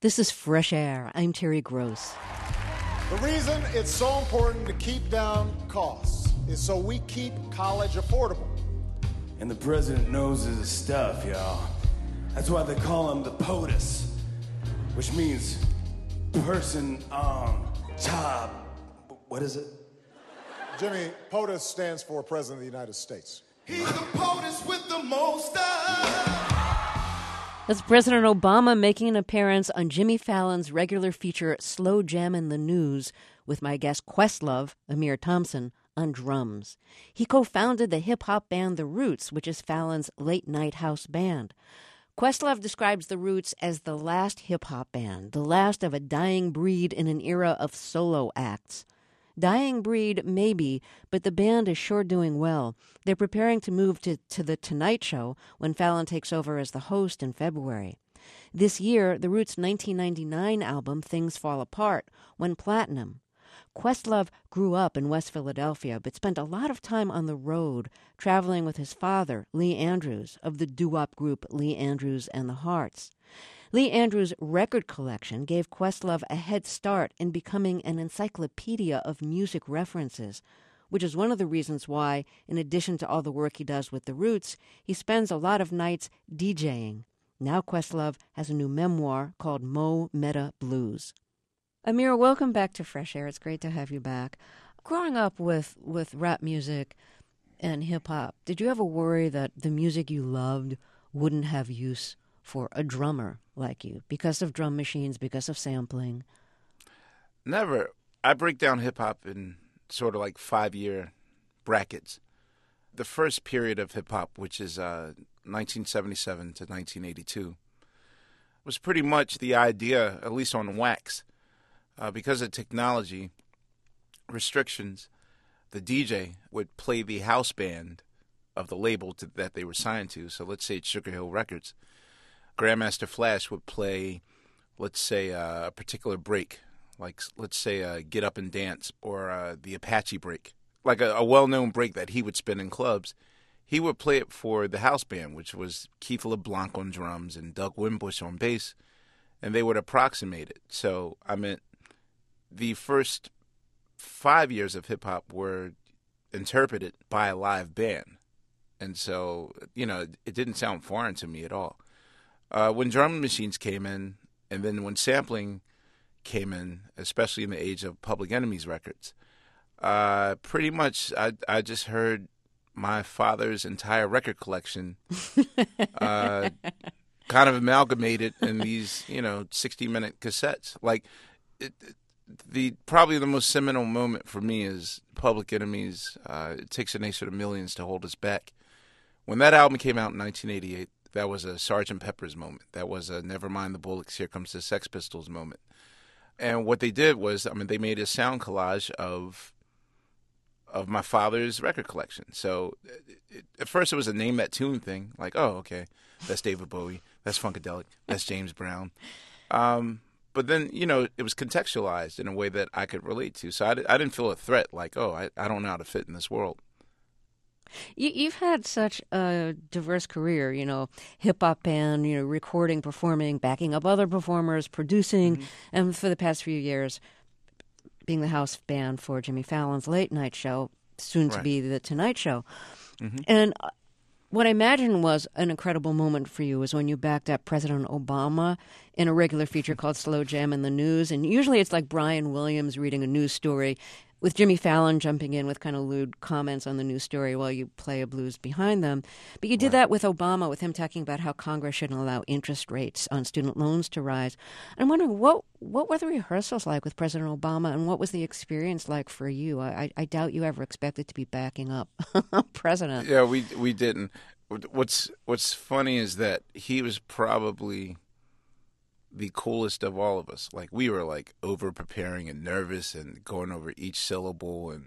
This is Fresh Air. I'm Terry Gross. The reason it's so important to keep down costs is so we keep college affordable. And the president knows his stuff, y'all. That's why they call him the POTUS, which means person on top. What is it? Jimmy, POTUS stands for President of the United States. He's the POTUS with the most stuff. That's President Obama making an appearance on Jimmy Fallon's regular feature Slow Jammin' the News with my guest Questlove, Amir Thompson, on drums. He co-founded the hip-hop band The Roots, which is Fallon's late-night house band. Questlove describes The Roots as the last hip-hop band, the last of a dying breed in an era of solo acts. Dying breed, maybe, but the band is sure doing well. They're preparing to move to The Tonight Show when Fallon takes over as the host in February. This year, The Roots' 1999 album, Things Fall Apart, went platinum. Questlove grew up in West Philadelphia, but spent a lot of time on the road, traveling with his father, Lee Andrews, of the doo-wop group Lee Andrews and the Hearts. Lee Andrews' record collection gave Questlove a head start in becoming an encyclopedia of music references, which is one of the reasons why, in addition to all the work he does with The Roots, he spends a lot of nights DJing. Now Questlove has a new memoir called Mo Meta Blues. Amir, welcome back to Fresh Air. It's great to have you back. Growing up with rap music and hip-hop, did you ever worry that the music you loved wouldn't have use for a drummer like you because of drum machines, because of sampling? Never. I break down hip-hop in sort of like 5-year brackets. The first period of hip-hop, which is 1977 to 1982, was pretty much the idea, at least on wax, because of technology restrictions, the DJ would play the house band of the label that they were signed to. So let's say it's Sugar Hill Records. Grandmaster Flash would play, let's say, a particular break, like let's say Get Up and Dance or the Apache break, like a well-known break that he would spin in clubs. He would play it for the house band, which was Keith LeBlanc on drums and Doug Wimbush on bass, and they would approximate it. So, I mean, the first 5 years of hip-hop were interpreted by a live band. And so, you know, it didn't sound foreign to me at all. When drum machines came in, and then when sampling came in, especially in the age of Public Enemy's records, pretty much I just heard my father's entire record collection kind of amalgamated in these, 60-minute cassettes. Like, probably the most seminal moment for me is Public Enemy's It Takes a Nation of Millions to Hold Us Back. When that album came out in 1988, that was a Sgt. Pepper's moment. That was a Nevermind the Bullets, Here Comes the Sex Pistols moment. And what they did was, they made a sound collage of my father's record collection. So at first it was a name that tune thing, like, oh, okay, that's David Bowie, that's Funkadelic, that's James Brown. But then, it was contextualized in a way that I could relate to. So I didn't feel a threat, like, oh, I don't know how to fit in this world. You've had such a diverse career, hip-hop band, recording, performing, backing up other performers, producing, and for the past few years, being the house band for Jimmy Fallon's late night show, soon to be The Tonight Show. Mm-hmm. And what I imagine was an incredible moment for you was when you backed up President Obama in a regular feature called Slow Jammin' the News. And usually it's like Brian Williams reading a news story with Jimmy Fallon jumping in with kind of lewd comments on the news story while you play a blues behind them. But you did that with Obama, with him talking about how Congress shouldn't allow interest rates on student loans to rise. I'm wondering, what were the rehearsals like with President Obama, and what was the experience like for you? I doubt you ever expected to be backing up President. Yeah, we didn't. What's funny is that he was probably the coolest of all of us. Like, we were like over preparing and nervous and going over each syllable, and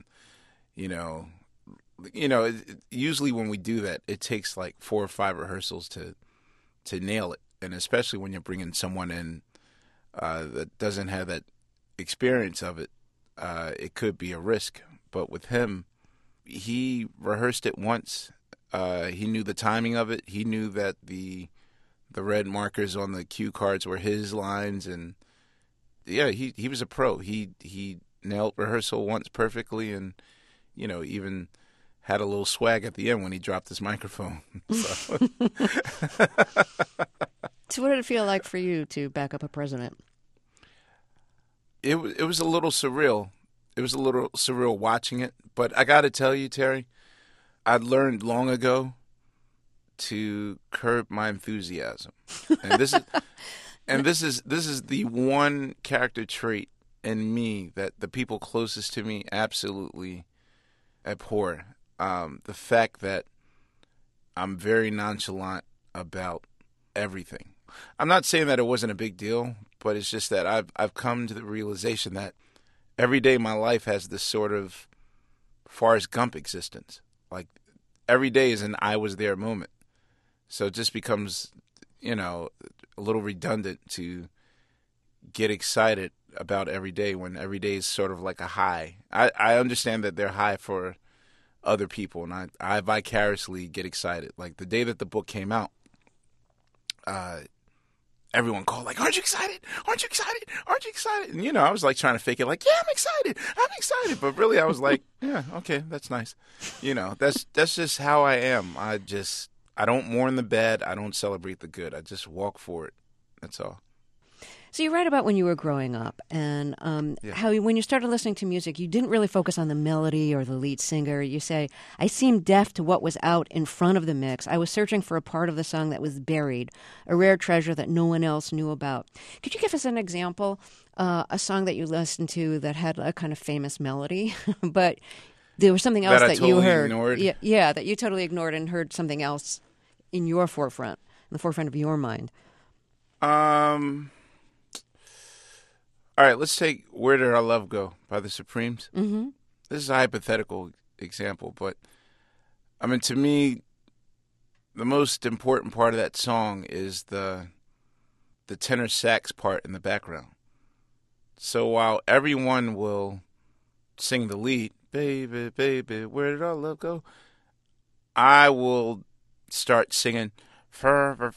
usually when we do that, it takes like 4 or 5 rehearsals to nail it, and especially when you're bringing someone in that doesn't have that experience of it, it could be a risk. But with him, he rehearsed it once. He knew the timing of it. He knew that the The red markers on the cue cards were his lines, and yeah, he was a pro. He nailed rehearsal once perfectly, and even had a little swag at the end when he dropped his microphone. So. So what did it feel like for you to back up a president? It was a little surreal. It was a little surreal watching it, but I got to tell you, Terry, I learned long ago to curb my enthusiasm, and this is the one character trait in me that the people closest to me absolutely abhor. The fact that I'm very nonchalant about everything. I'm not saying that it wasn't a big deal, but it's just that I've come to the realization that every day my life has this sort of Forrest Gump existence. Like every day is an I was there moment. So it just becomes, a little redundant to get excited about every day when every day is sort of like a high. I understand that they're high for other people, and I vicariously get excited. Like the day that the book came out, everyone called like, "Aren't you excited? Aren't you excited? Aren't you excited?" And I was like trying to fake it, like, "Yeah, I'm excited," but really I was like, "Yeah, okay, that's nice." That's just how I am. I don't mourn the bad. I don't celebrate the good. I just walk for it. That's all. So you write about when you were growing up and how when you started listening to music, you didn't really focus on the melody or the lead singer. You say, "I seemed deaf to what was out in front of the mix. I was searching for a part of the song that was buried, a rare treasure that no one else knew about." Could you give us an example, a song that you listened to that had a kind of famous melody, but there was something else that you heard? Ignored. Yeah, that you totally ignored and heard something else in your forefront, in the forefront of your mind. All right, let's take "Where Did Our Love Go" by the Supremes. Mm-hmm. This is a hypothetical example, but I mean, to me, the most important part of that song is the tenor sax part in the background. So while everyone will sing the lead, "Baby, baby, where did our love go?" I will start singing, I'll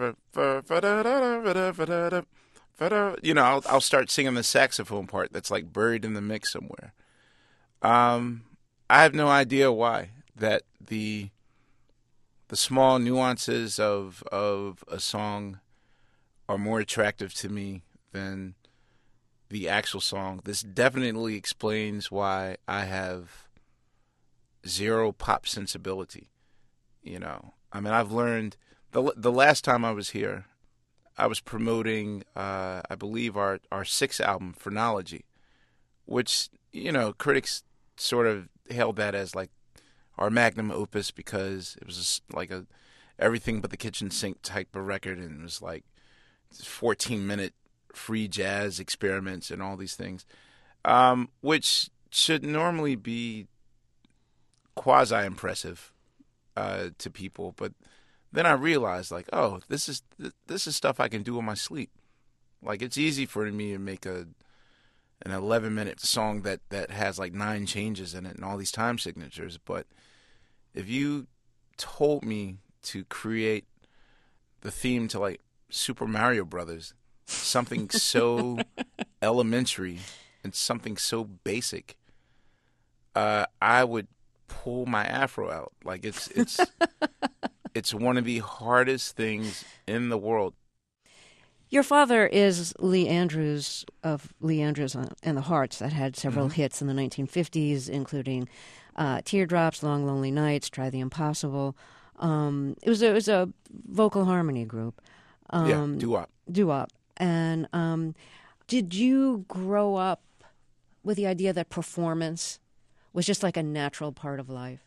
start singing the saxophone part that's like buried in the mix somewhere. I have no idea why that the small nuances of a song are more attractive to me than the actual song. This definitely explains why I have zero pop sensibility. I mean, I've learned the last time I was here, I was promoting, I believe, our sixth album, Phrenology, which, critics sort of hailed that as like our magnum opus because it was like a everything but the kitchen sink type of record, and it was like 14-minute free jazz experiments and all these things, which should normally be quasi-impressive to people, but then I realized, like, oh, this is stuff I can do in my sleep. Like, it's easy for me to make an 11-minute song that has like 9 changes in it and all these time signatures. But if you told me to create the theme to like Super Mario Brothers, something so elementary and something so basic, I would pull my afro out. Like it's it's one of the hardest things in the world. Your father is Lee Andrews of Lee Andrews and the Hearts that had several hits in the 1950s, including Teardrops, Long Lonely Nights, Try the Impossible. It was a vocal harmony group. Doo-wop. Doo-wop. And did you grow up with the idea that performance was just like a natural part of life?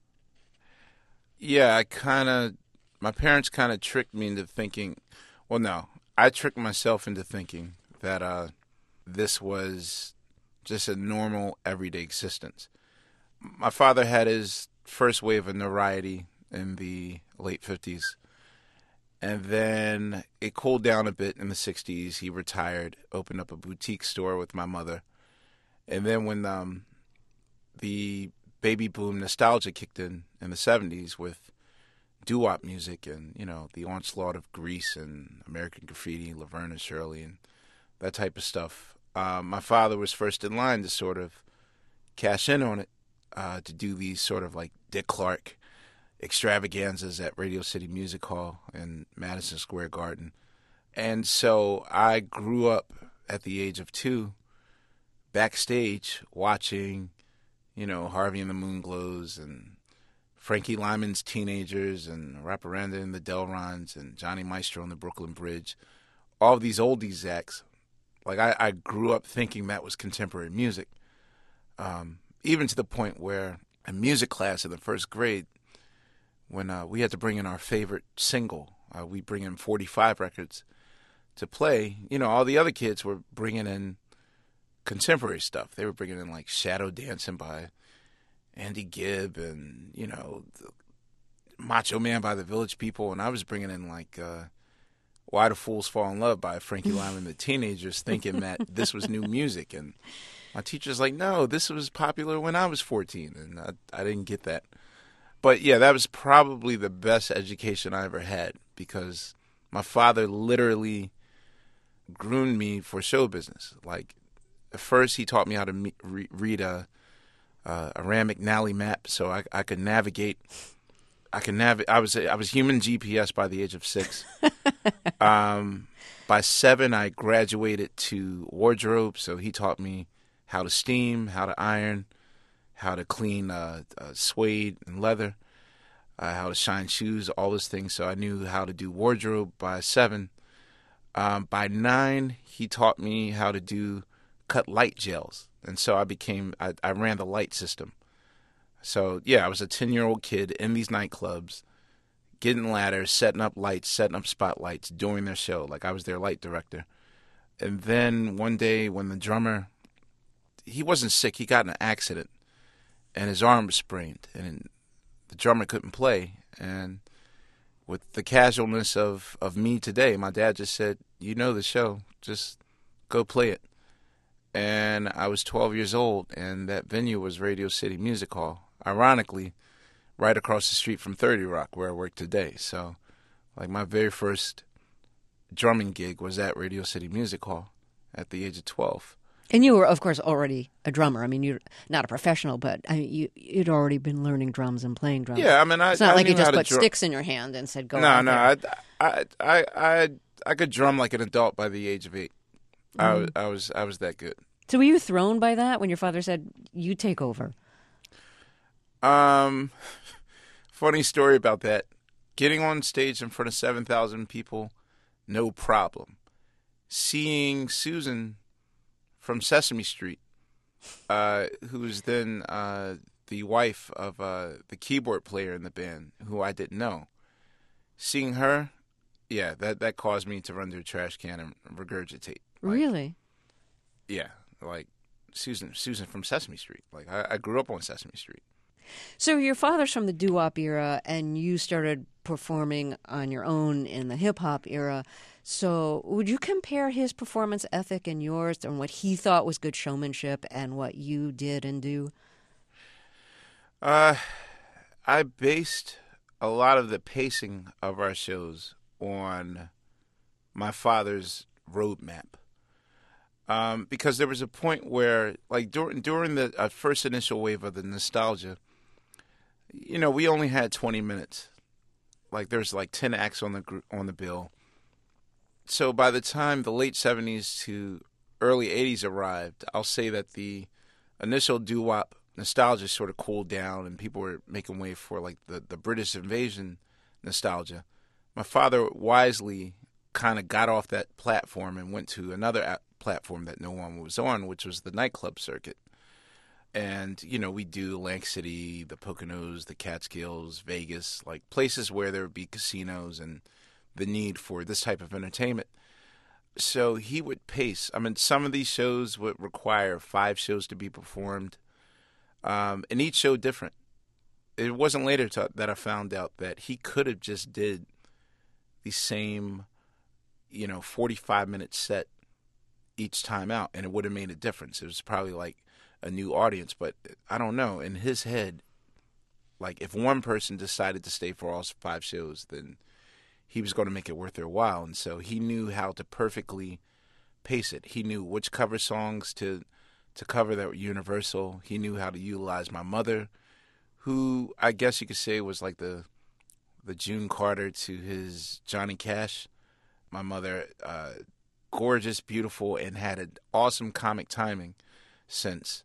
Yeah, my parents kind of tricked me into thinking, well, no, I tricked myself into thinking that this was just a normal, everyday existence. My father had his first wave of notoriety in the late 50s, and then it cooled down a bit in the 60s. He retired, opened up a boutique store with my mother, and then when the baby boom nostalgia kicked in the 70s with doo-wop music and, the onslaught of Grease and American Graffiti, Laverne and Shirley and that type of stuff. My father was first in line to sort of cash in on it, to do these sort of like Dick Clark extravaganzas at Radio City Music Hall in Madison Square Garden. And so I grew up at the age of 2 backstage watching, Harvey and the Moonglows and Frankie Lyman's Teenagers and Raparanda and the Delrons and Johnny Maestro and the Brooklyn Bridge, all of these oldies acts. Like I grew up thinking that was contemporary music, even to the point where in music class in the first grade, when we had to bring in our favorite single, we bring in 45 records to play. All the other kids were bringing in contemporary stuff. They were bringing in like Shadow Dancing by Andy Gibb and, Macho Man by the Village People. And I was bringing in like Why Do Fools Fall in Love by Frankie Lyman and the Teenagers, thinking that this was new music. And my teacher's like, no, this was popular when I was 14. And I didn't get that. But yeah, that was probably the best education I ever had, because my father literally groomed me for show business. Like, at first he taught me how to read a Rand McNally map so I could navigate. I was human GPS by the age of 6. By 7, I graduated to wardrobe, so he taught me how to steam, how to iron, how to clean suede and leather, how to shine shoes, all those things. So I knew how to do wardrobe by 7. By 9, he taught me how to cut light gels. And so I ran the light system. So, yeah, I was a 10-year-old kid in these nightclubs, getting ladders, setting up lights, setting up spotlights, doing their show. Like, I was their light director. And then one day when the drummer, he wasn't sick, he got in an accident, and his arm was sprained, and the drummer couldn't play. And with the casualness of me today, my dad just said, you know the show, just go play it. And I was 12 years old, and that venue was Radio City Music Hall, ironically, right across the street from 30 Rock, where I work today. So, like, my very first drumming gig was at Radio City Music Hall at the age of 12. And you were, of course, already a drummer. I mean, you're not a professional, but you'd already been learning drums and playing drums. Yeah, I mean, it's not like you just put sticks in your hand and said, "Go." No. I could drum like an adult by the age of 8. Mm-hmm. I was that good. So were you thrown by that when your father said, "You take over"? Funny story about that. Getting on stage in front of 7,000 people, no problem. Seeing Susan from Sesame Street, who's then the wife of the keyboard player in the band, who I didn't know. Seeing her, yeah, that caused me to run to a trash can and regurgitate. Really? Yeah, like Susan from Sesame Street. Like I grew up on Sesame Street. So your father's from the doo-wop era, and you started performing on your own in the hip-hop era. So would you compare his performance ethic and yours and what he thought was good showmanship and what you did and do? I based a lot of the pacing of our shows on my father's roadmap. Because there was a point where, like during the first initial wave of the nostalgia, we only had 20 minutes. Like there's like 10 acts on the bill. So by the time the late 70s to early 80s arrived, I'll say that the initial doo-wop nostalgia sort of cooled down and people were making way for like the British invasion nostalgia. My father wisely kind of got off that platform and went to another platform that no one was on, which was the nightclub circuit. And, we do Atlantic City, the Poconos, the Catskills, Vegas, like places where there would be casinos and the need for this type of entertainment. So he would pace. I mean, some of these shows would require 5 shows to be performed, and each show different. It wasn't later that I found out that he could have just did the same, 45-minute set each time out, and it would have made a difference. It was probably like a new audience, but I don't know. In his head, Like, if one person decided to stay for all 5 shows, then he was going to make it worth their while. And so he knew how to perfectly pace it. He knew which cover songs to cover that were universal. He knew how to utilize my mother, who I guess you could say was like the June Carter to his Johnny Cash. My mother, gorgeous, beautiful, and had an awesome comic timing sense.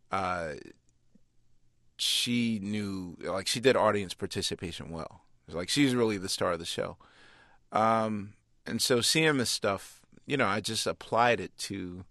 She knew, like, she did audience participation well. It was like, she's really the star of the show. And so seeing this stuff, you know, I just applied it to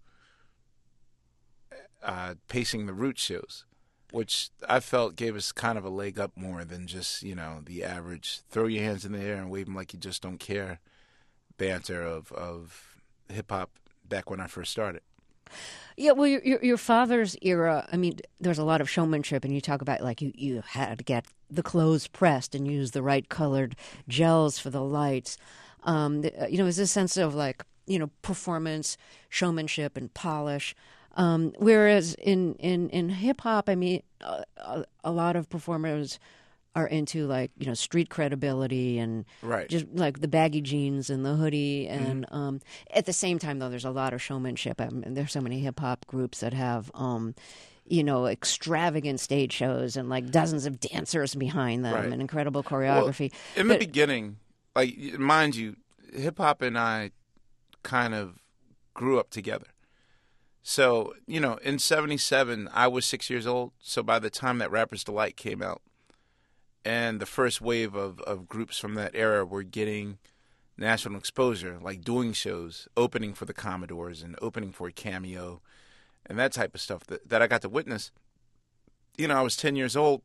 pacing the Roots shows, which I felt gave us kind of a leg up more than just, you know, the average throw your hands in the air and wave them like you just don't care banter of hip-hop back when I first started. Yeah, well, your father's era, I mean, there's a lot of showmanship, and you talk about, like, you had to get the clothes pressed and use the right colored gels for the lights. You know, there's a sense of, like, you know, performance, showmanship, and polish. Whereas in hip-hop, I mean, a lot of performers are into, like, you know, street credibility and Right. just like the baggy jeans and the hoodie. And at the same time, though, there's a lot of showmanship. I mean, there's so many hip hop groups that have, you know, extravagant stage shows and like dozens of dancers behind them Right. and incredible choreography. Well, in the beginning, like, mind you, hip hop and I kind of grew up together. So, you know, in 77, I was 6 years old. So by the time that Rapper's Delight came out, and the first wave of groups from that era were getting national exposure, like doing shows, opening for the Commodores and opening for Cameo and that type of stuff that I got to witness. You know, I was 10 years old,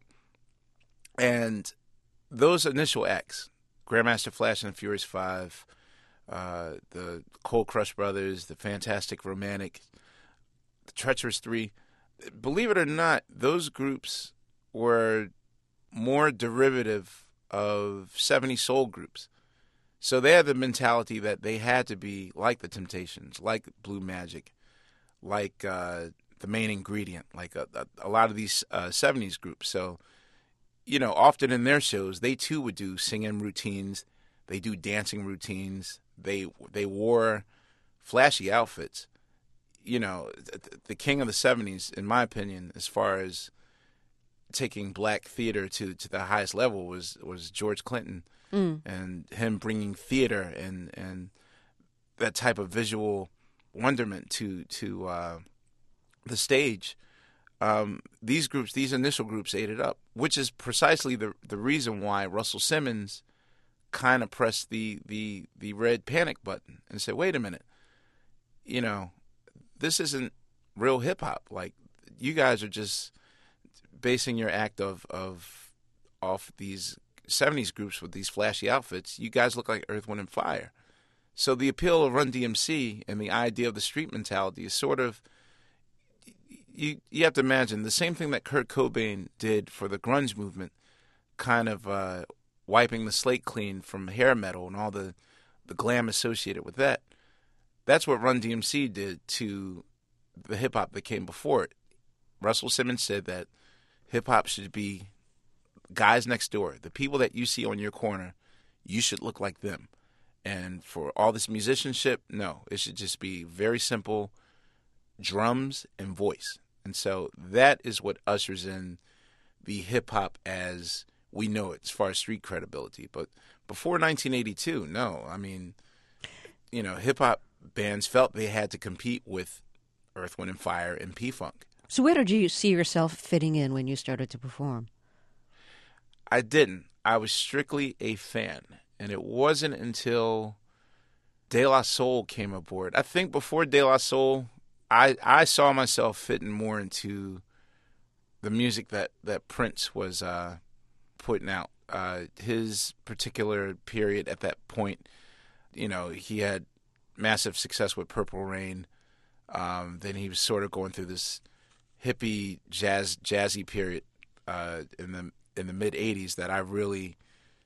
and those initial acts, Grandmaster Flash and the Furious Five, the Cold Crush Brothers, the Fantastic Romantic, the Treacherous Three, believe it or not, those groups were more derivative of 70s soul groups. So they had the mentality that they had to be like the Temptations, like Blue Magic, like the Main Ingredient, like a lot of these 70s groups. So, you know, often in their shows, they too would do singing routines. They do dancing routines. They wore flashy outfits. You know, the king of the 70s, in my opinion, as far as taking black theater to the highest level was George Clinton, and him bringing theater and that type of visual wonderment to the stage. These groups, these initial groups, ate it up, which is precisely the reason why Russell Simmons kind of pressed the red panic button and said, "Wait a minute, you know, this isn't real hip hop. Like, you guys are just basing your act off these 70s groups with these flashy outfits. You guys look like Earth, Wind, and Fire." So the appeal of Run DMC and the idea of the street mentality is sort of, you have to imagine the same thing that Kurt Cobain did for the grunge movement, kind of wiping the slate clean from hair metal and all the glam associated with that. That's what Run DMC did to the hip hop that came before it. Russell Simmons said that hip hop should be guys next door. The people that you see on your corner, you should look like them. And for all this musicianship, no, it should just be very simple drums and voice. And so that is what ushers in the hip hop as we know it, as far as street credibility. But before 1982, no. I mean, you know, hip hop bands felt they had to compete with Earth, Wind, and Fire and P-Funk. So where did you see yourself fitting in when you started to perform? I didn't. I was strictly a fan. And it wasn't until De La Soul came aboard. I think before De La Soul, I saw myself fitting more into the music that Prince was putting out. His particular period at that point, you know, he had massive success with Purple Rain. Then he was sort of going through this hippie jazzy period in the mid '80s that I really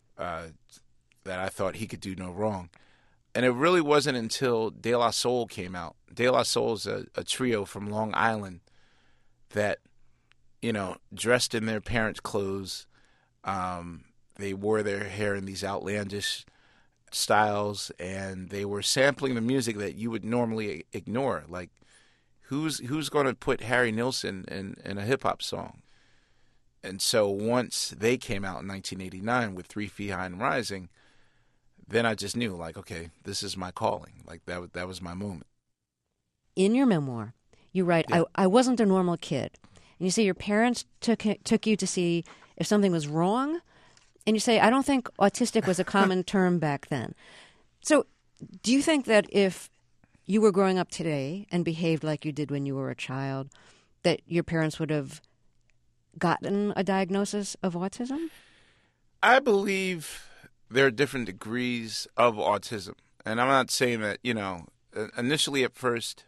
that I thought he could do no wrong. And it really wasn't until De La Soul came out. De La Soul is a trio from Long Island that, you know, dressed in their parents' clothes, They wore their hair in these outlandish styles, and they were sampling the music that you would normally ignore. Like, who's going to put Harry Nilsson in a hip hop song? And so once they came out in 1989 with 3 Feet High and Rising, then I just knew, like, okay, this is my calling. Like, that was my moment. In your memoir, you write, Yeah. I wasn't a normal kid. And you say your parents took you to see if something was wrong. And you say, I don't think autistic was a common term back then. So do you think that if you were growing up today and behaved like you did when you were a child, that your parents would have gotten a diagnosis of autism? I believe there are different degrees of autism. And I'm not saying that, initially at first,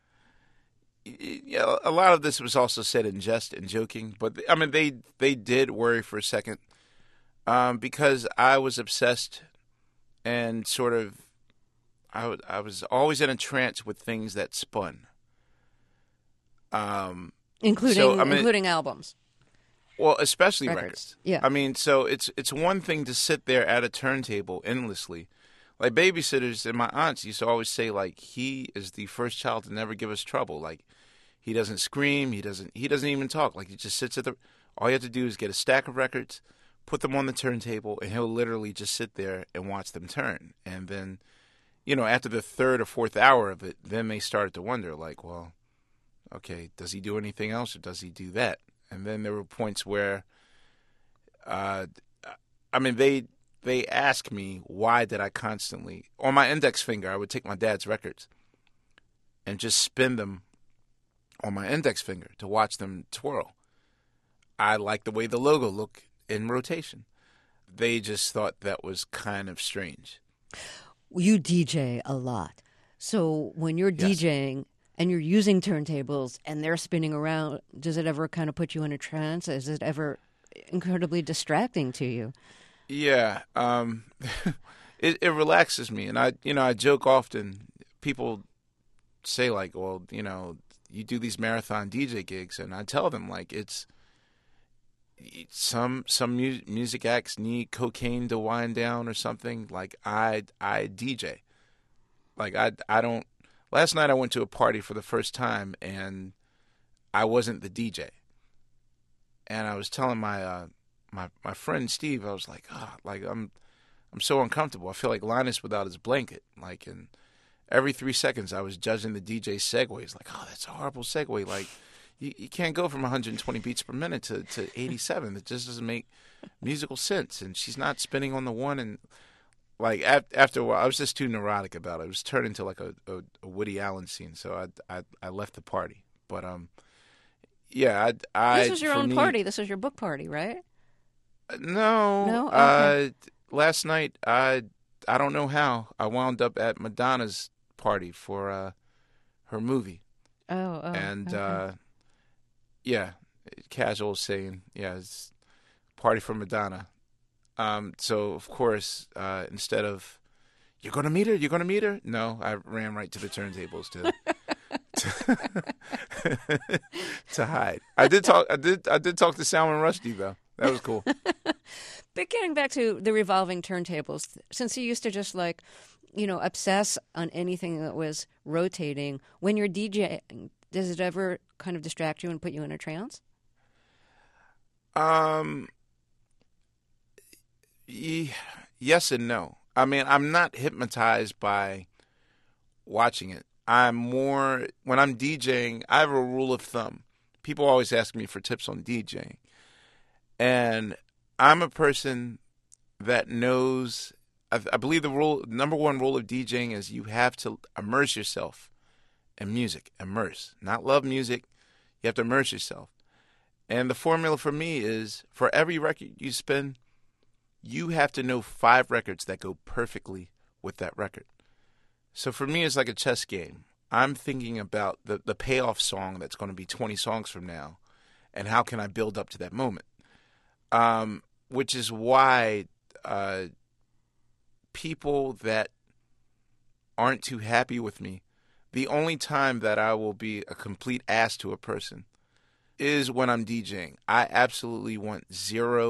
yeah, a lot of this was also said in jest and joking. But, I mean, they did worry for a second because I was obsessed and sort of, I was always in a trance with things that spun. Including albums. Well, especially Records. records. Yeah. I mean, so it's one thing to sit there at a turntable endlessly. Like, babysitters and my aunts used to always say, like, he is the first child to never give us trouble. Like, he doesn't scream, he doesn't even talk. Like, he just sits all you have to do is get a stack of records, put them on the turntable, and he'll literally just sit there and watch them turn. And then, after the third or fourth hour of it, then they started to wonder, like, well, okay, does he do anything else or does he do that? And then there were points where, they asked me why did I constantly, on my index finger, I would take my dad's records and just spin them on my index finger to watch them twirl. I liked the way the logo looked in rotation. They just thought that was kind of strange. You DJ a lot. So when you're Yes. DJing and you're using turntables and they're spinning around, does it ever kind of put you in a trance? Is it ever incredibly distracting to you? Yeah, it relaxes me, and I joke often. People say, like, well, you do these marathon DJ gigs, and I tell them, like, it's some music acts need cocaine to wind down or something. Like, I DJ, like I don't. Last night I went to a party for the first time, and I wasn't the DJ, and I was telling my my friend Steve, I was like, I'm so uncomfortable. I feel like Linus without his blanket. Like, and every 3 seconds I was judging the DJ's segues. Like, oh, that's a horrible segue. Like, you can't go from 120 beats per minute to 87. It just doesn't make musical sense. And she's not spinning on the one. And like after a while, I was just too neurotic about it. It was turned into like a Woody Allen scene. So I left the party. But yeah, This was your own party. This was your book party, right? No. No? Okay. Last night, I don't know how, I wound up at Madonna's party for her movie. Oh. And, okay. yeah, casual saying, yeah, it's party for Madonna. So, of course, instead of, you're going to meet her? No, I ran right to the turntables to hide. I did talk to Salman Rushdie, though. That was cool. But getting back to the revolving turntables, since you used to just obsess on anything that was rotating, when you're DJing, does it ever kind of distract you and put you in a trance? Yes and no. I mean, I'm not hypnotized by watching it. I'm more, when I'm DJing, I have a rule of thumb. People always ask me for tips on DJing. And I'm a person that knows, I believe the number one rule of DJing is you have to immerse yourself in music. Immerse. Not love music. You have to immerse yourself. And the formula for me is, for every record you spin, you have to know 5 records that go perfectly with that record. So for me, it's like a chess game. I'm thinking about the payoff song that's going to be 20 songs from now, and how can I build up to that moment? Which is why people that aren't too happy with me, the only time that I will be a complete ass to a person is when I'm DJing. I absolutely want zero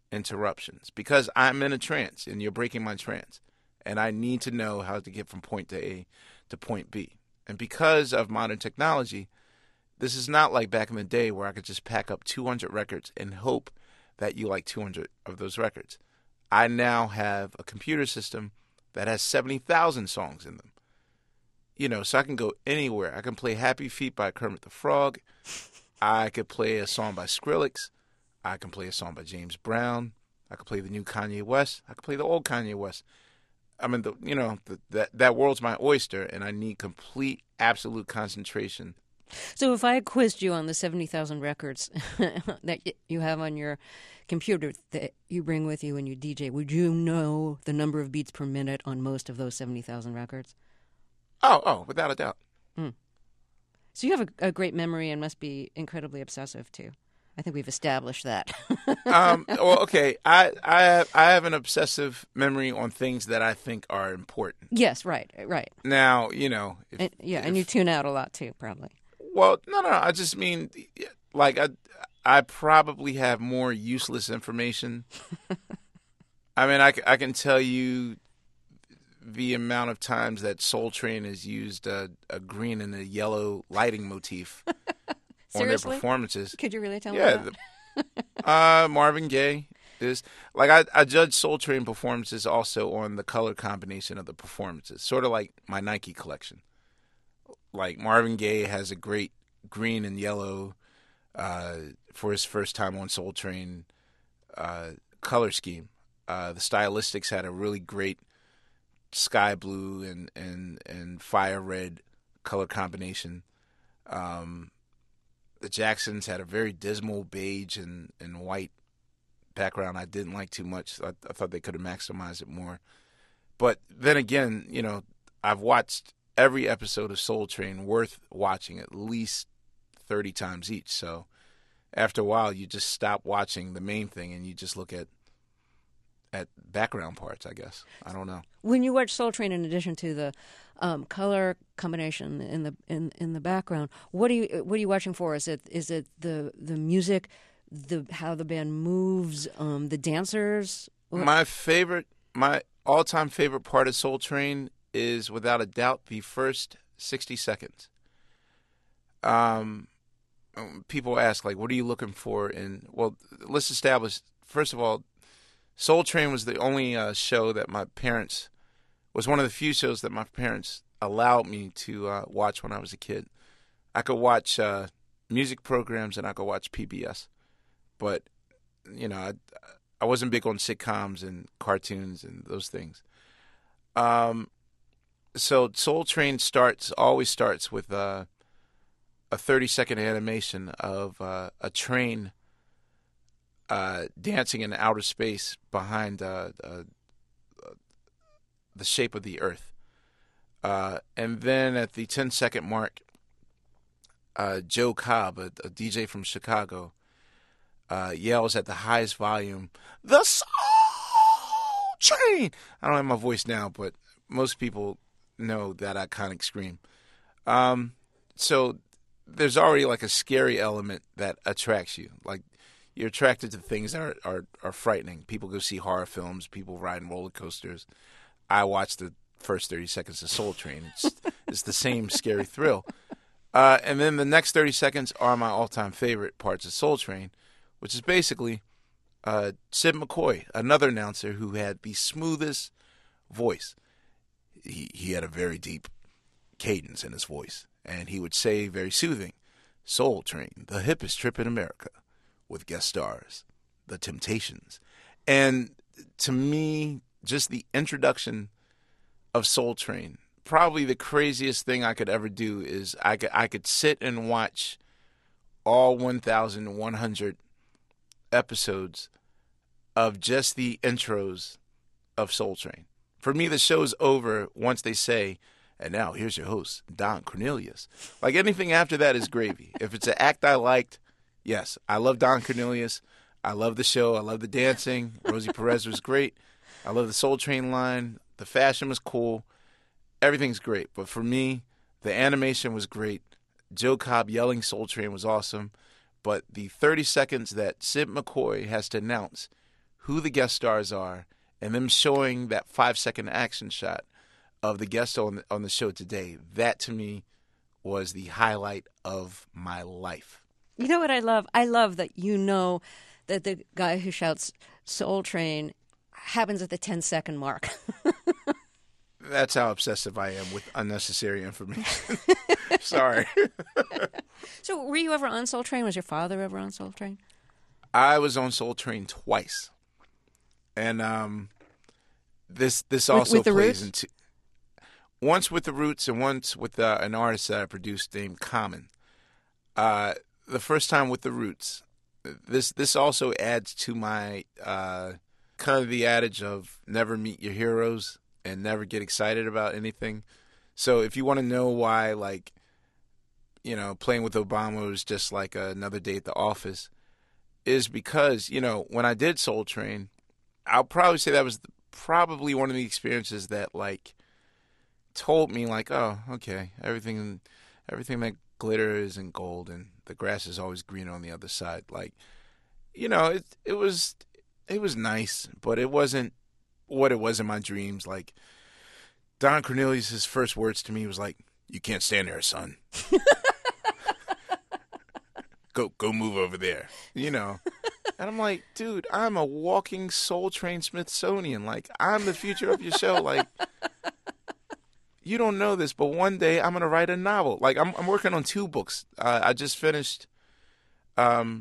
interruptions because I'm in a trance and you're breaking my trance. And I need to know how to get from point to A to point B. And because of modern technology, this is not like back in the day where I could just pack up 200 records and hope that you like 200 of those records. I now have a computer system that has 70,000 songs in them. You know, so I can go anywhere. I can play Happy Feet by Kermit the Frog. I could play a song by Skrillex. I can play a song by James Brown. I could play the new Kanye West. I could play the old Kanye West. I mean, that world's my oyster, and I need complete, absolute concentration. So if I had quizzed you on the 70,000 records that you have on your computer that you bring with you when you DJ, would you know the number of beats per minute on most of those 70,000 records? Oh, without a doubt. Mm. So you have a great memory and must be incredibly obsessive, too. I think we've established that. Well, okay. I have an obsessive memory on things that I think are important. Yes, right. Now, you know. And you tune out a lot, too, probably. Well, no. I just mean, like, I probably have more useless information. I mean, I can tell you the amount of times that Soul Train has used a green and a yellow lighting motif on their performances. Could you really tell me that? Marvin Gaye is like I judge Soul Train performances also on the color combination of the performances, sort of like my Nike collection. Like Marvin Gaye has a great green and yellow for his first time on Soul Train color scheme. The Stylistics had a really great sky blue and fire red color combination. The Jacksons had a very dismal beige and white background I didn't like too much. I thought they could have maximized it more. But then again, you know, I've watched every episode of Soul Train worth watching at least 30 times each. So after a while, you just stop watching the main thing and you just look at background parts, I guess. I don't know. When you watch Soul Train, in addition to the color combination in the background, what are you watching for? Is it the music, how the band moves, the dancers? My all-time favorite part of Soul Train is without a doubt the first 60 seconds. People ask, like, what are you looking for? Well, let's establish, first of all, Soul Train was the only show that was one of the few shows that my parents allowed me to watch when I was a kid. I could watch music programs and I could watch PBS. But, you know, I wasn't big on sitcoms and cartoons and those things. So Soul Train always starts with a 30-second animation of a train dancing in outer space behind the shape of the Earth. And then at the 10-second mark, Joe Cobb, a DJ from Chicago, yells at the highest volume, "The Soul Train!" I don't have my voice now, but most people know that iconic scream. So there's already like a scary element that attracts you. Like, you're attracted to things that are frightening. People go see horror films. People ride in roller coasters. I watch the first 30 seconds of Soul Train. It's the same scary thrill. And then the next 30 seconds are my all-time favorite parts of Soul Train, which is basically Sid McCoy, another announcer who had the smoothest voice. He had a very deep cadence in his voice, and he would say very soothing, "Soul Train, the hippest trip in America," with guest stars, The Temptations. And to me, just the introduction of Soul Train, probably the craziest thing I could ever do is I could sit and watch all 1,100 episodes of just the intros of Soul Train. For me, the show's over once they say, "And now here's your host, Don Cornelius." Like, anything after that is gravy. If it's an act I liked, yes, I love Don Cornelius. I love the show. I love the dancing. Rosie Perez was great. I love the Soul Train line. The fashion was cool. Everything's great. But for me, the animation was great. Joe Cobb yelling Soul Train was awesome. But the 30 seconds that Sid McCoy has to announce who the guest stars are, and them showing that 5-second action shot of the guest on the show today, that to me was the highlight of my life. You know what I love? I love that you know that the guy who shouts Soul Train happens at the 10-second mark. That's how obsessive I am with unnecessary information. Sorry. So were you ever on Soul Train? Was your father ever on Soul Train? I was on Soul Train twice. And this also with the plays Roots? into... Once with the Roots and once with an artist that I produced named Common. The first time with the Roots, this also adds to my kind of the adage of never meet your heroes and never get excited about anything. So if you want to know why, like, you know, playing with Obama was just like another day at the office, is because, you know, when I did Soul Train, I'll probably say that was probably one of the experiences that, like, told me, like, oh, okay, everything that glitters and gold and the grass is always green on the other side. Like, you know, it was nice, but it wasn't what it was in my dreams. Like, Don Cornelius' first words to me was like, "You can't stand there, son. Go move over there." You know. And I'm like, dude, I'm a walking Soul Train Smithsonian. Like, I'm the future of your show. Like, you don't know this, but one day I'm gonna write a novel. Like, I'm working on 2 books. I just finished the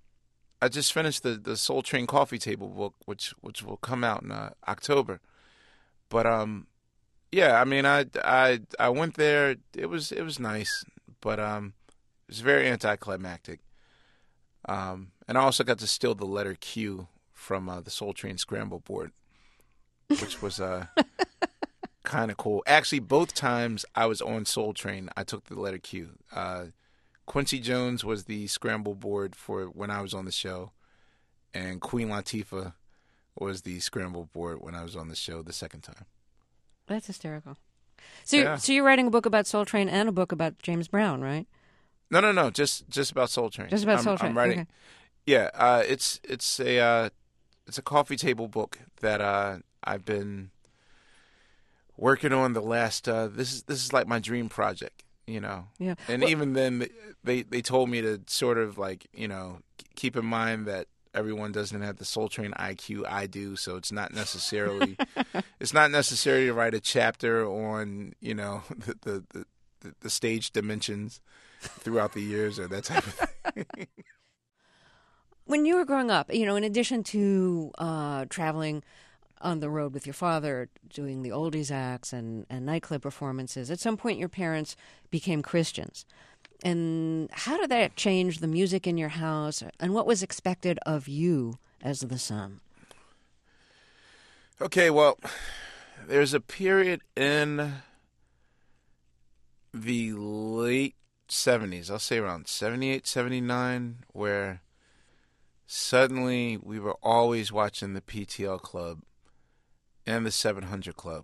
Soul Train Coffee Table book, which will come out in October. But yeah, I mean, I went there. It was nice, but it was very anticlimactic. And I also got to steal the letter Q from the Soul Train Scramble board, which was kind of cool. Actually, both times I was on Soul Train, I took the letter Q. Quincy Jones was the scramble board for when I was on the show, and Queen Latifah was the scramble board when I was on the show the second time. That's hysterical. So you're writing a book about Soul Train and a book about James Brown, right? No, just about Soul Train. Just about Soul Train. I'm writing. Okay. Yeah, it's a coffee table book that I've been working on the last. This is like my dream project, you know. Yeah. And even then, they told me to sort of, like, you know, keep in mind that everyone doesn't have the Soul Train IQ I do, so it's not necessarily to write a chapter on, you know, the stage dimensions throughout the years or that type of thing. When you were growing up, you know, in addition to traveling on the road with your father, doing the oldies acts and nightclub performances, at some point your parents became Christians. And how did that change the music in your house, and what was expected of you as the son? Okay, well, there's a period in the late 70s, I'll say around 78, 79, where suddenly we were always watching the PTL Club and the 700 Club.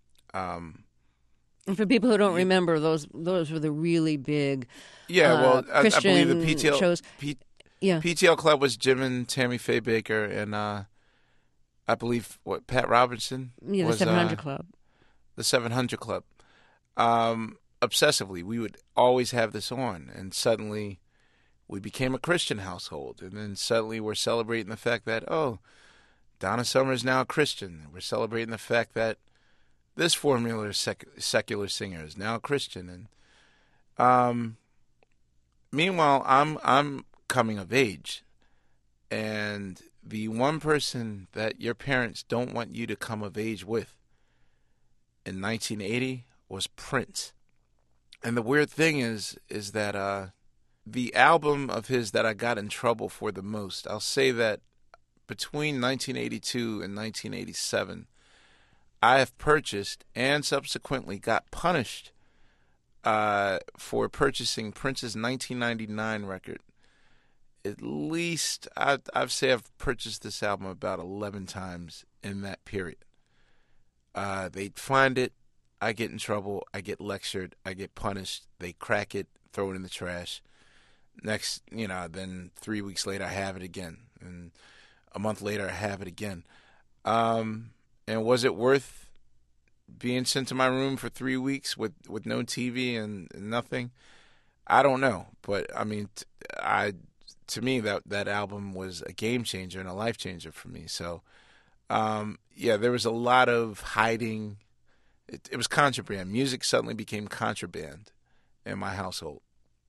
And for people who don't remember, those were the really big I believe the PTL shows. PTL Club was Jim and Tammy Faye Baker, and I believe Pat Robertson. Yeah, was, the 700 Club. The 700 Club. Obsessively, we would always have this on, and suddenly we became a Christian household, and then suddenly we're celebrating the fact that, oh, Donna Summer is now a Christian. We're celebrating the fact that this formula secular singer is now a Christian, and meanwhile, I'm coming of age, and the one person that your parents don't want you to come of age with in 1980 was Prince. And the weird thing is that the album of his that I got in trouble for the most, I'll say that between 1982 and 1987, I have purchased and subsequently got punished for purchasing Prince's 1999 record. At least, I'd say I've purchased this album about 11 times in that period. They find it, I get in trouble, I get lectured, I get punished, they crack it, throw it in the trash. Next, then 3 weeks later, I have it again. And a month later, I have it again. And was it worth being sent to my room for 3 weeks with no TV and nothing? I don't know, but I mean, to me that album was a game changer and a life changer for me. So, there was a lot of hiding. It was contraband. Music suddenly became contraband in my household.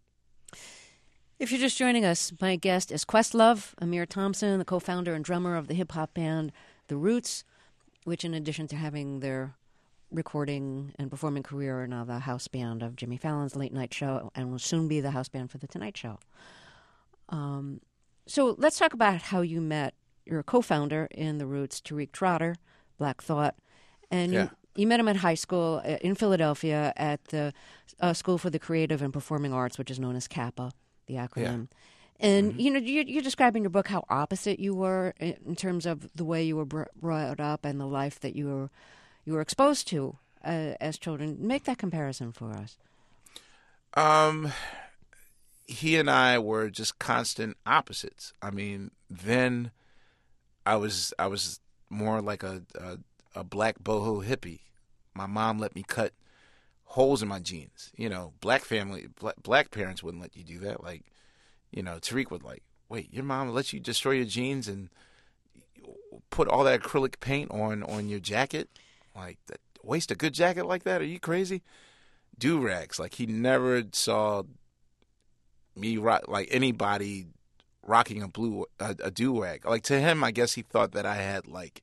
If you're just joining us, my guest is Questlove, Amir Thompson, the co-founder and drummer of the hip-hop band The Roots, which in addition to having their recording and performing career are now the house band of Jimmy Fallon's late night show and will soon be the house band for The Tonight Show. So let's talk about how you met your co-founder in The Roots, Tariq Trotter, Black Thought, and you met him at high school in Philadelphia at the School for the Creative and Performing Arts, which is known as CAPA, the acronym. Yeah. And, you describe in your book how opposite you were in terms of the way you were brought up and the life that you were exposed to as children. Make that comparison for us. He and I were just constant opposites. I mean, then I was more like a black boho hippie. My mom let me cut holes in my jeans. Black parents wouldn't let you do that. Like, Tariq would wait, your mom lets you destroy your jeans and put all that acrylic paint on your jacket? Like, waste a good jacket like that? Are you crazy? Do-rags. Like, he never saw me anybody rocking a do-rag. Like, to him, I guess he thought that I had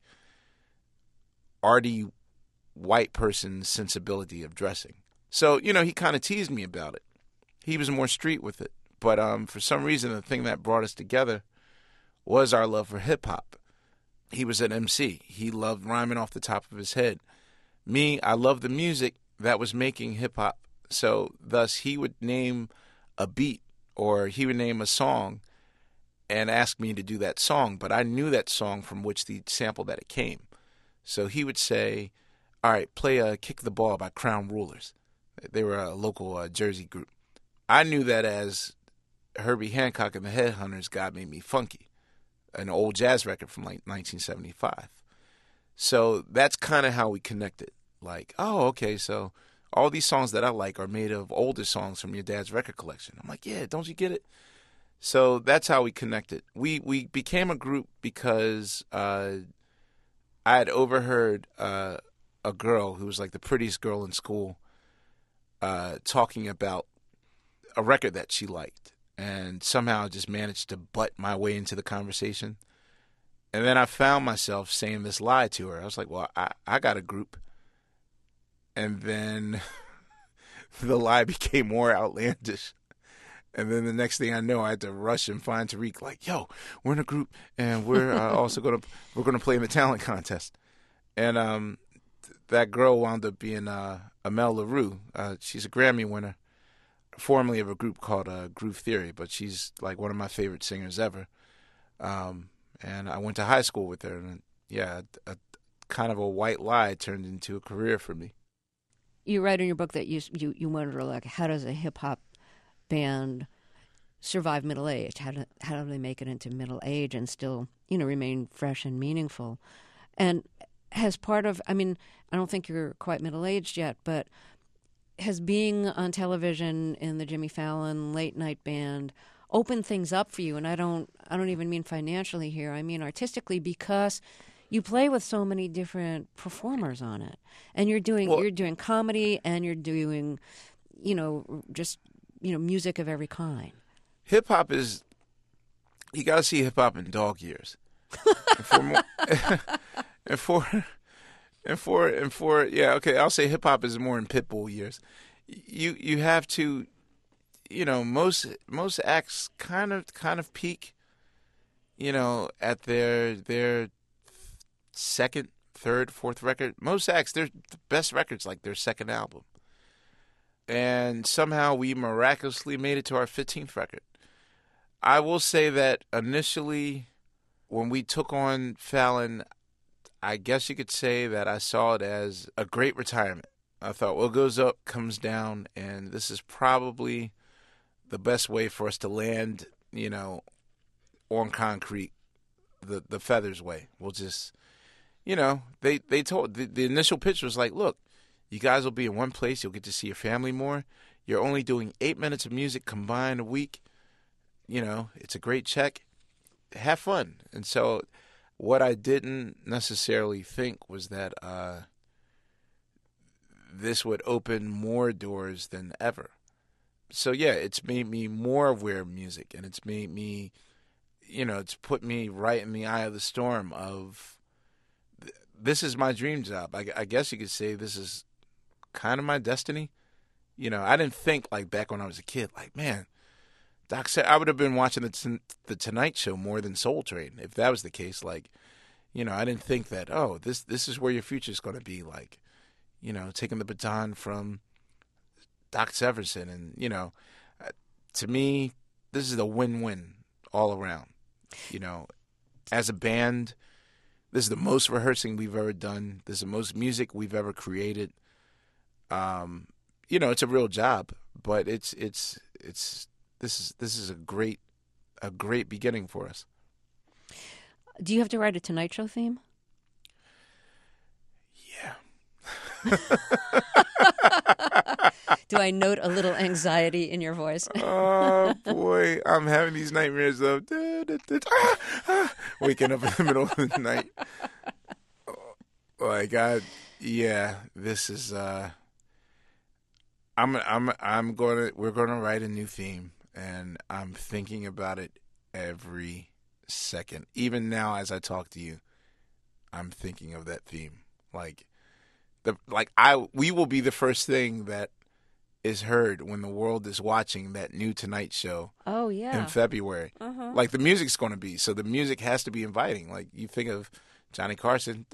arty white person sensibility of dressing. So, he kind of teased me about it. He was more street with it. But for some reason, the thing that brought us together was our love for hip-hop. He was an MC. He loved rhyming off the top of his head. Me, I loved the music that was making hip-hop. So, thus, he would name a beat or he would name a song and ask me to do that song. But I knew that song from which the sample that it came. So he would say, all right, play Kick the Ball by Crown Rulers. They were a local Jersey group. I knew that as Herbie Hancock and the Headhunters, God Made Me Funky, an old jazz record from 1975. So that's kind of how we connected. Like, oh, okay, so all these songs that I like are made of older songs from your dad's record collection. I'm like, yeah, don't you get it? So that's how we connected. We became a group because I had overheard a girl who was like the prettiest girl in school talking about a record that she liked, and somehow just managed to butt my way into the conversation. And then I found myself saying this lie to her. I was like, well, I got a group. And then the lie became more outlandish. And then the next thing I know, I had to rush and find Tariq, like, yo, we're in a group, and we're also we're gonna play in the talent contest. And that girl wound up being Amel LaRue. She's a Grammy winner, formerly of a group called Groove Theory, but she's like one of my favorite singers ever. And I went to high school with her, and a kind of a white lie turned into a career for me. You write in your book that you wonder, like, how does a hip hop band survive middle age? How do they make it into middle age and still, remain fresh and meaningful? And has part of, I mean, I don't think you're quite middle aged yet, but has being on television in the Jimmy Fallon late night band opened things up for you? And I don't even mean financially here. I mean artistically, because you play with so many different performers on it, and you're doing comedy, and you're doing, music of every kind. Hip hop is, you got to see hip hop in dog years. I'll say hip hop is more in pit bull years. You have to, most acts kind of peak, at their second, third, fourth record. Most acts, their best records like their second album. And somehow we miraculously made it to our 15th record. I will say that initially, when we took on Fallon, I guess you could say that I saw it as a great retirement. I thought, what goes up comes down, and this is probably the best way for us to land, on concrete the Feathers way. We'll just, they told the initial pitch was like, look, you guys will be in one place. You'll get to see your family more. You're only doing 8 minutes of music combined a week. It's a great check. Have fun. And so what I didn't necessarily think was that this would open more doors than ever. So, yeah, it's made me more aware of music, and it's made me, it's put me right in the eye of the storm of this is my dream job. I guess you could say this is kind of my destiny. I didn't think, like, back when I was a kid, like, man, Doc said I would have been watching the Tonight Show more than Soul Train if that was the case. Like, I didn't think that, this is where your future is going to be, like, taking the baton from Doc Severinsen. And, to me, this is a win-win all around. As a band, this is the most rehearsing we've ever done. This is the most music we've ever created. It's a real job, but this is a great beginning for us. Do you have to write a Tonight Show theme? Yeah. Do I note a little anxiety in your voice? Oh, boy. I'm having these nightmares of waking up in the middle of the night. Oh, my God. Yeah, this is we're gonna write a new theme, and I'm thinking about it every second. Even now as I talk to you, I'm thinking of that theme. We will be the first thing that is heard when the world is watching that new Tonight Show. Oh, yeah. In February. Uh-huh. Like, the music's going to be. So the music has to be inviting. Like, you think of Johnny Carson.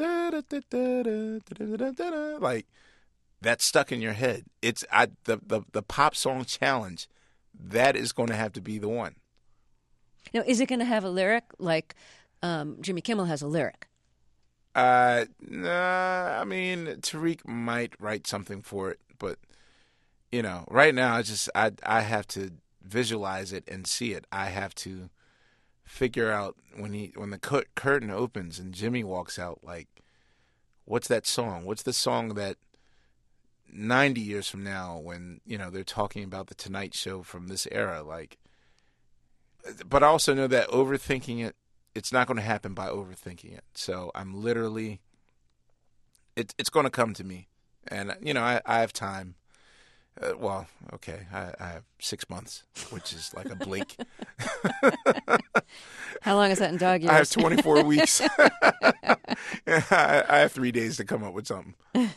Like, that's stuck in your head. It's the pop song challenge. That is going to have to be the one. Now, is it going to have a lyric like Jimmy Kimmel has a lyric? Nah, I mean, Tariq might write something for it, but right now I have to visualize it and see it. I have to figure out when the curtain opens and Jimmy walks out, like, what's that song? What's the song that 90 years from now when, they're talking about the Tonight Show from this era, like, but I also know that overthinking it, it's not going to happen by overthinking it. So I'm literally, it's going to come to me. And, I have time. I have 6 months, which is like a blink. How long is that in dog years? I have 24 weeks. I have 3 days to come up with something.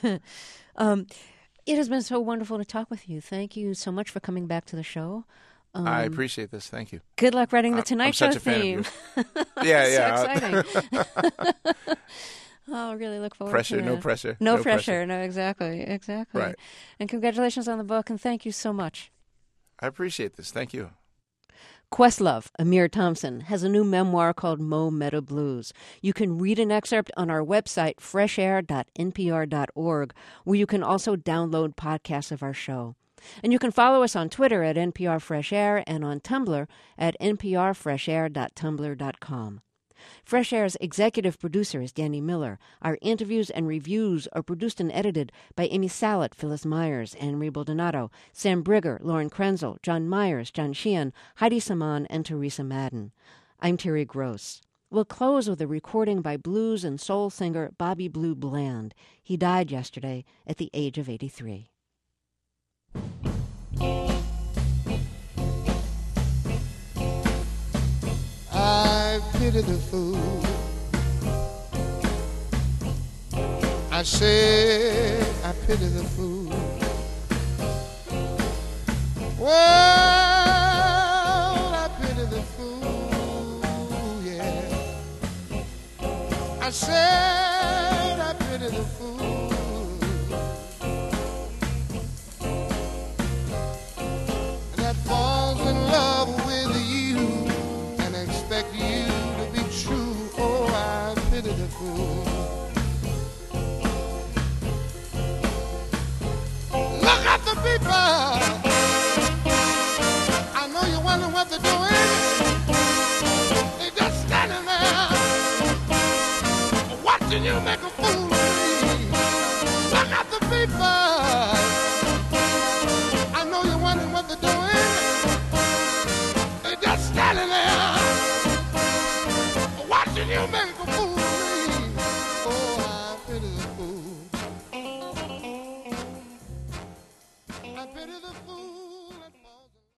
It has been so wonderful to talk with you. Thank you so much for coming back to the show. I appreciate this. Thank you. Good luck writing the Tonight Show theme. Yeah. So exciting. I'll really look forward to it. No pressure. No pressure. No, exactly. Right. And congratulations on the book, and thank you so much. I appreciate this. Thank you. Questlove, Amir Thompson, has a new memoir called Mo Meadow Blues. You can read an excerpt on our website, freshair.npr.org, where you can also download podcasts of our show. And you can follow us on Twitter at NPR Fresh Air and on Tumblr at nprfreshair.tumblr.com. Fresh Air's executive producer is Danny Miller. Our interviews and reviews are produced and edited by Amy Salet, Phyllis Myers, Anne-Marie Baldonado, Sam Brigger, Lauren Krenzel, John Myers, John Sheehan, Heidi Saman, and Teresa Madden. I'm Terry Gross. We'll close with a recording by blues and soul singer Bobby Blue Bland. He died yesterday at the age of 83. I pity the fool. I said I pity the fool. Well, I pity the fool, yeah. I said I pity the fool. That falls in love with you and expect you to be true. Oh, I pity the fool. Look at the people. I know you're wondering what they're doing. They're just standing there. pity the fool